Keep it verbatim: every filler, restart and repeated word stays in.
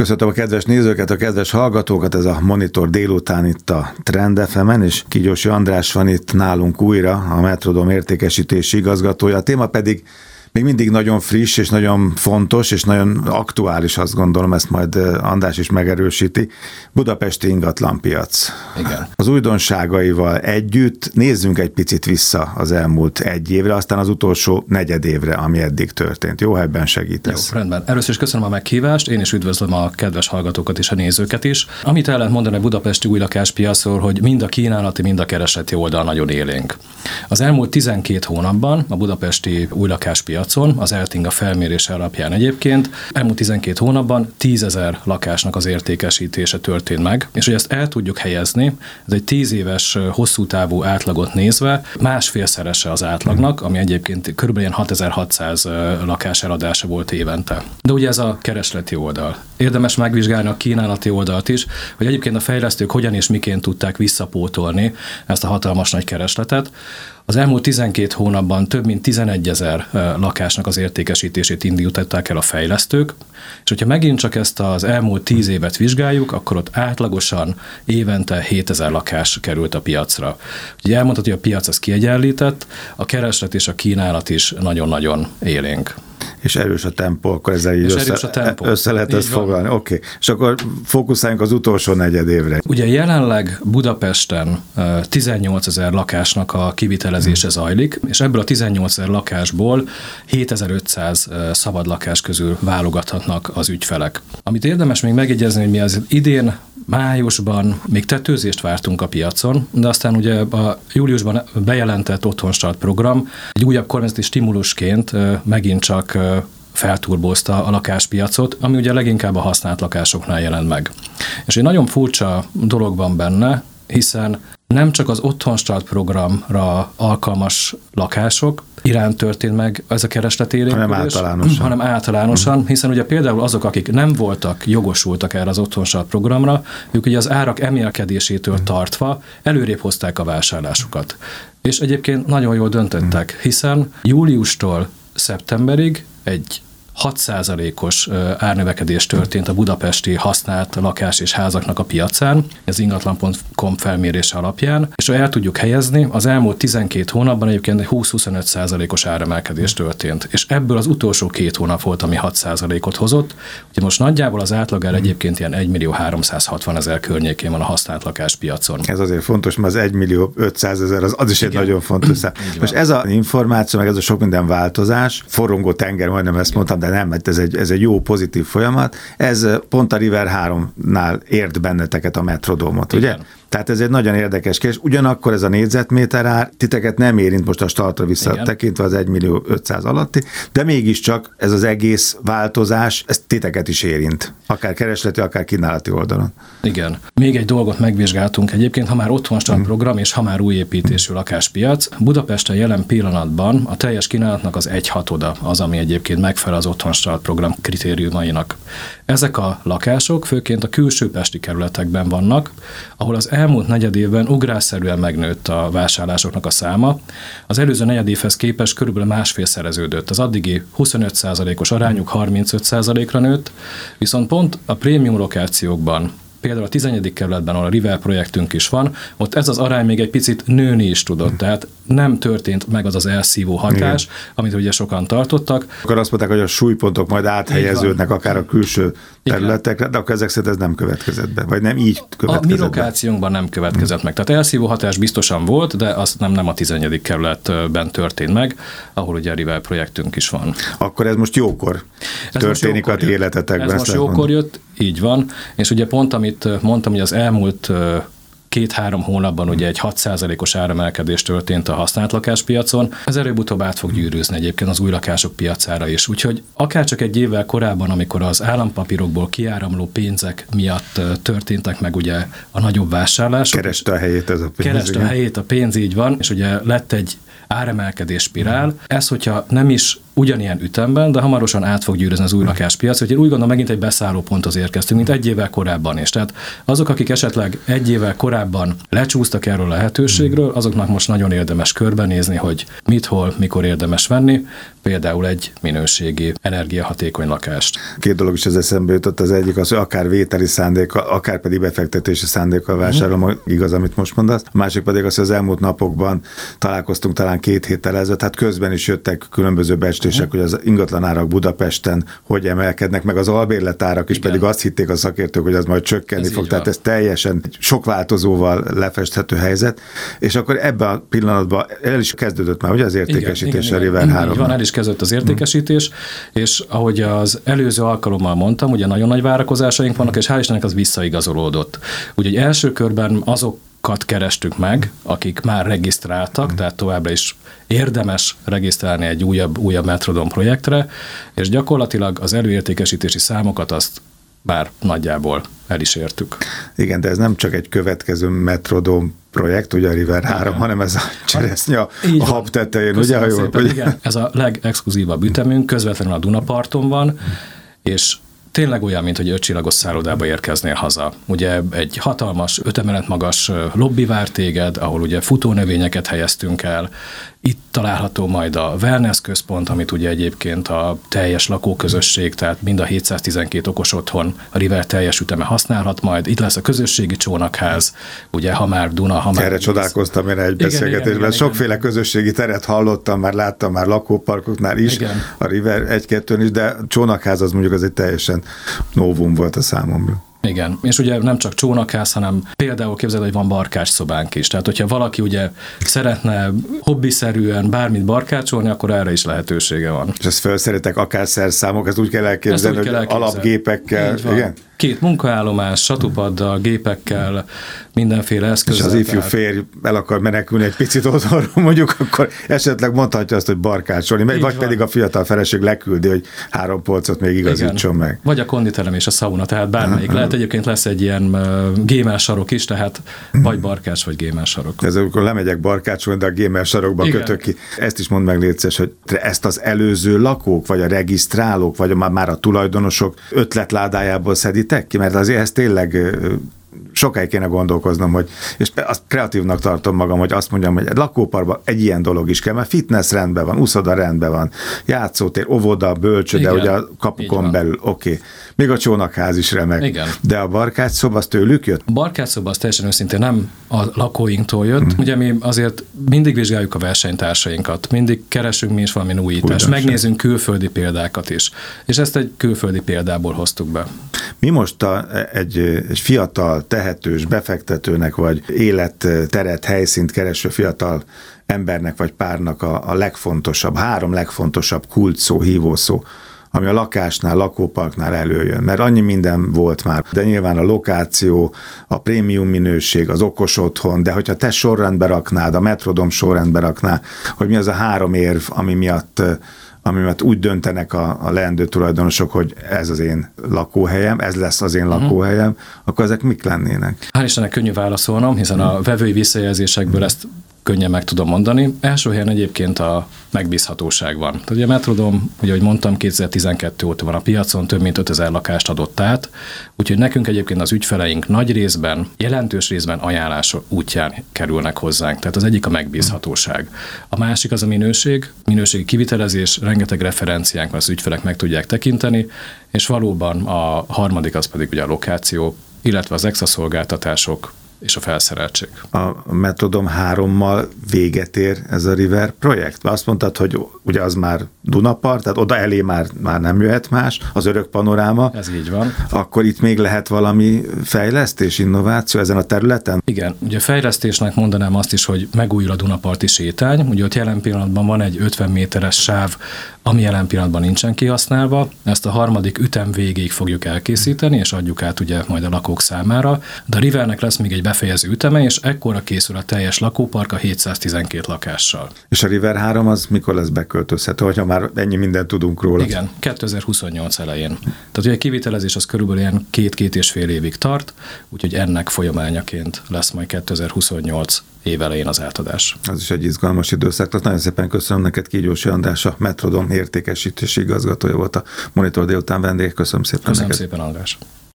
Köszöntöm a kedves nézőket, a kedves hallgatókat, ez a Monitor délután itt a Trend ef emen, és Kigyósi András van itt nálunk újra, a Metrodom értékesítési igazgatója. A téma pedig még mindig nagyon friss, és nagyon fontos, és nagyon aktuális, azt gondolom, ezt majd András is megerősíti. Budapesti ingatlanpiac. Igen. Az újdonságaival együtt nézzünk egy picit vissza az elmúlt egy évre, aztán az utolsó negyed évre, ami eddig történt. Jó, ha ebben segítesz. Jó, rendben. Először is köszönöm a meghívást, én is üdvözlöm a kedves hallgatókat és a nézőket is. Amit el lehet mondani a budapesti új lakáspiacról, hogy mind a kínálati, mind a keresleti oldal nagyon élénk. Az elmúlt tizenkét hónapban a budapesti új lakáspiac az Eltinga felmérése alapján egyébként elmúlt tizenkét hónapban tízezer lakásnak az értékesítése történt meg, és hogy ezt el tudjuk helyezni, ez egy tíz éves hosszú távú átlagot nézve másfélszerese az átlagnak, ami egyébként körülbelül hatezer-hatszáz lakás eladása volt évente. De ugye ez a keresleti oldal. Érdemes megvizsgálni a kínálati oldalt is, hogy egyébként a fejlesztők hogyan és miként tudták visszapótolni ezt a hatalmas nagy keresletet. Az elmúlt tizenkét hónapban több mint tizenegyezer lakásnak az értékesítését indították el a fejlesztők, és hogyha megint csak ezt az elmúlt tíz évet vizsgáljuk, akkor ott átlagosan évente hétezer lakás került a piacra. Ugye elmondható, hogy a piac ez kiegyenlített, a kereslet és a kínálat is nagyon-nagyon élénk. És erős a tempó, akkor ezzel így össze, össze lehet ezt foglalni. Oké. Okay. És akkor fókuszáljunk az utolsó negyed évre. Ugye jelenleg Budapesten tizennyolcezer lakásnak a kivitelezése hmm. zajlik, és ebből a tizennyolcezer lakásból hétezer-ötszáz szabad lakás közül válogathatnak az ügyfelek. Amit érdemes még megjegyezni, hogy mi az idén májusban még tetőzést vártunk a piacon, de aztán ugye a júliusban bejelentett Otthonstart program egy újabb kormányzati stimulusként megint csak felturbózta a lakáspiacot, ami ugye leginkább a használt lakásoknál jelent meg. És egy nagyon furcsa dolog van benne, hiszen nem csak az Otthonstart programra alkalmas lakások iránt történt meg ez a keresletélénkülés, hanem általánosan. hanem általánosan, hiszen ugye például azok, akik nem voltak jogosultak erre az Otthonstart programra, ők ugye az árak emelkedésétől tartva előrébb hozták a vásárlásukat. És egyébként nagyon jól döntöttek, hiszen júliustól szeptemberig egy hat százalékos árnövekedés történt a budapesti használt lakás és házaknak a piacán, ez ingatlan pont com felmérése alapján, és ha el tudjuk helyezni, az elmúlt tizenkét hónapban egyébként húsz-huszonöt százalékos áremelkedés történt, és ebből az utolsó két hónap volt, ami hat százalékot hozott. Ugye most nagyjából az átlagár egyébként ilyen egymillió háromszázhatvanezer környékén van a használt lakáspiacon. Ez azért fontos, mert az egymillió ötszázezer az, az is egy nagyon fontos szám. Most ez az információ, meg ez a sok minden változás, forrongó tenger, majdnem ezt mondtam, de nem, mert ez egy, ez egy jó, pozitív folyamat. Ez pont a River háromnál ért benneteket a Metrodomot, ugye? Tehát ez egy nagyon érdekes kérdés. Ugyanakkor ez a négyzetméter ár titeket nem érint most a startra visszatekintve az egymillió ötszáz alatti, de mégiscsak ez az egész változás, ez titeket is érint. Akár keresleti, akár kínálati oldalon. Igen. Még egy dolgot megvizsgáltunk egyébként, ha már Otthonstart hmm. program és ha már új építésű lakáspiac, Budapesten jelen pillanatban a teljes kínálatnak az egy hatoda az, ami egyébként megfelel az Otthonstart program kritériumainak. Ezek a lakások főként a külső pesti kerületekben vannak, ahol az elmúlt negyed évben ugrásszerűen megnőtt a vásárlásoknak a száma. Az előző negyed évhez képest körülbelül másfélszereződött. Az addigi huszonöt százalékos arányuk harmincöt százalékra nőtt, viszont pont a prémium lokációkban, például a tizennegyedik kerületben, ahol a River projektünk is van, ott ez az arány még egy picit nőni is tudott, tehát nem történt meg az az elszívó hatás, igen, amit ugye sokan tartottak. Akkor azt mondták, hogy a súlypontok majd áthelyeződnek akár a külső területekre, de akkor ezek szerint ez nem következett be, vagy nem így következett be. A mi lokációnkban nem következett hmm. meg. Tehát elszívó hatás biztosan volt, de az nem, nem a tizennegyedik kerületben történt meg, ahol ugye a River projektünk is van. Akkor ez most jókor ez történik most jókor a életetekben. Ez most jókor jött, így van, és ugye pont amit mondtam, hogy az elmúlt két-három hónapban ugye egy hat százalékos áremelkedés történt a használt lakáspiacon, ez előbb-utóbb át fog gyűrűzni egyébként az új lakások piacára is. Úgyhogy akárcsak egy évvel korábban, amikor az állampapírokból kiáramló pénzek miatt történtek meg ugye a nagyobb vásárlások. Kereste a helyét ez a pénz. Kereste a helyét a pénz, így van, és ugye lett egy áremelkedés spirál. Ez, hogyha nem is ugyanilyen ütemben, de hamarosan át fog gyűrűzni az új lakáspiac, hogy én úgy gondolom, megint egy beszállóponthoz érkeztünk, mint egy évvel korábban is. Tehát azok, akik esetleg egy évvel korábban lecsúsztak erről a lehetőségről, azoknak most nagyon érdemes körbenézni, hogy mit, hol, mikor érdemes venni, például egy minőségi, energiahatékony lakást. Két dolog is az eszembe jutott, az egyik az, hogy akár vételi szándékkal, akár pedig befektetési szándékkal vásárolom, mm. igaz, amit most mondasz. A másik pedig az, hogy az elmúlt napokban találkoztunk talán két héttel ezelőtt, tehát közben is jöttek különböző becslések, mm. hogy az ingatlanárak Budapesten hogy emelkednek, meg az albérletárak is, igen. pedig azt hitték a szakértők, hogy az majd csökkenni ez fog, tehát ez teljesen sok változóval lefesthető helyzet, és akkor ebben a pillanatban el is kezdődött már, ugye az értékesítés igen, a River három. Van, el is kezdődött az értékesítés, mm. és ahogy az előző alkalommal mondtam, ugye nagyon nagy várakozásaink vannak, és hál' Istennek az visszaigazolódott. Úgyhogy első körben azok kerestük meg, akik már regisztráltak, mm. tehát továbbra is érdemes regisztrálni egy újabb, újabb Metrodome projektre, és gyakorlatilag az előértékesítési számokat azt bár nagyjából el is értük. Igen, de ez nem csak egy következő Metrodome projekt, ugye a River három, hanem ez a cseresznye a, a hab tetején, ugye? Jól, szépen, ugye? Igen. Ez a legexkluzívabb ütemünk, közvetlenül a Dunaparton van, mm. és tényleg olyan, mint hogy ötcsillagos szállodába érkeznél haza. Ugye egy hatalmas, öt emelet magas lobby vár téged, ahol ugye futónövényeket helyeztünk el. Itt található majd a wellness központ, amit ugye egyébként a teljes lakóközösség, tehát mind a hétszáztizenkét okos otthon a River teljes üteme használhat majd. Itt lesz a közösségi csónakház, ugye ha már Duna, ha már... Erre csodálkoztam én egy beszélgetésben. Sokféle igen. közösségi teret hallottam, már láttam már lakóparkoknál is, igen. a River egy-kettőn is, de csónakház az mondjuk az egy teljesen novum volt a számomra. Igen, és ugye nem csak csónakház, hanem például képzeld, hogy van barkácsszobánk is. Tehát, hogyha valaki ugye szeretne hobbiszerűen bármit barkácsolni, akkor erre is lehetősége van. És ezt felszeretek akár szerszámok, ezt úgy kell elképzelni, hogy elképzelni. alapgépekkel. Igen? Két munkaállomás, satupaddal, gépekkel, mindenféle eszközzel. És az ifjú férj el akar menekülni egy picit otthonról, mondjuk, akkor esetleg mondhatja azt, hogy barkácsolni, vagy van. pedig a fiatal feleség leküldi, hogy három polcot még igazítson meg. Vagy a konditerem és a szauna, tehát bármelyik. Uh-huh. Lehet egyébként lesz egy ilyen uh, gémás sarok is, tehát vagy barkács, vagy gémás sarok. Ez amikor lemegyek barkácsolni, de a gémás sarokba igen. kötök ki. Ezt is mondd meg, létszés, hogy ezt az előző lakók, vagy a regisztrálók, vagy már a tulajdonosok ötletládájából szeditek ki, mert azért ez tényleg sokáig kéne gondolkoznom, hogy, és azt kreatívnak tartom magam, hogy azt mondjam, hogy egy lakóparkban egy ilyen dolog is kell, mert fitness rendben van, uszoda rendben van, játszótér, óvoda, bölcsőde, igen, ugye a kapukon belül, oké. Okay. Még a csónakház is remek. Igen. De a barkácsszoba az tőlük jött? A barkácsszoba az teljesen őszintén nem a lakóinktól jött. Mm. Ugye mi azért mindig vizsgáljuk a versenytársainkat, mindig keresünk mi is valami újítást, megnézünk külföldi példákat is. És ezt egy külföldi példából hoztuk be. Mi most a, egy, egy fiatal, tehetős befektetőnek, vagy életteret, helyszínt kereső fiatal embernek, vagy párnak a, a legfontosabb, három legfontosabb kulcsszó, hívószó, ami a lakásnál, lakóparknál előjön, mert annyi minden volt már, de nyilván a lokáció, a prémium minőség, az okos otthon, de hogyha te sorrendbe raknád, a Metrodome sorrendbe rakná, hogy mi az a három érv, ami miatt ami miatt úgy döntenek a, a leendő tulajdonosok, hogy ez az én lakóhelyem, ez lesz az én uh-huh. lakóhelyem, akkor ezek mik lennének? Hál' Istennek könnyű válaszolnom, hiszen a vevői visszajelzésekből ezt könnyen meg tudom mondani. Első helyen egyébként a megbízhatóság van. Tehát ugye a Metrodome, ugye, ahogy mondtam, kétezer-tizenkettő óta van a piacon, több mint ötezer lakást adott át, úgyhogy nekünk egyébként az ügyfeleink nagy részben, jelentős részben ajánlás útján kerülnek hozzánk. Tehát az egyik a megbízhatóság. A másik az a minőség, minőségi kivitelezés, rengeteg referenciánk az ügyfelek meg tudják tekinteni, és valóban a harmadik az pedig ugye a lokáció, illetve az extra szolgáltatások, és a felszereltség. A Metrodome hárommal véget ér ez a River projekt? Azt mondtad, hogy ugye az már Dunapart, tehát oda elé már, már nem jöhet más, az örök panoráma. Ez így van. Akkor itt még lehet valami fejlesztés, innováció ezen a területen? Igen, ugye fejlesztésnek mondanám azt is, hogy megújul a Dunaparti sétány, ugye ott jelen pillanatban van egy ötven méteres sáv, ami jelen pillanatban nincsen kihasználva. Ezt a harmadik ütem végéig fogjuk elkészíteni, és adjuk át ugye majd a lakók számára. De a Rivernek lesz még egy befejező üteme, és ekkora készül a teljes lakópark a hétszáztizenkét lakással. És a River három az mikor lesz beköltözhető, hogyha már ennyi mindent tudunk róla? Igen, kétezer-huszonnyolc elején. Tehát ugye a kivitelezés az körülbelül ilyen két-két és fél évig tart, úgyhogy ennek folyamányaként lesz majd kétezer-huszonnyolc év elején az átadás. Az is egy izgalmas időszak. Tehát nagyon szépen köszönöm neked, Kígyósi András, a Metrodom értékesítési igazgatója volt a Monitor délután vendég. Köszönöm szépen Köszönöm neked. szépen, András.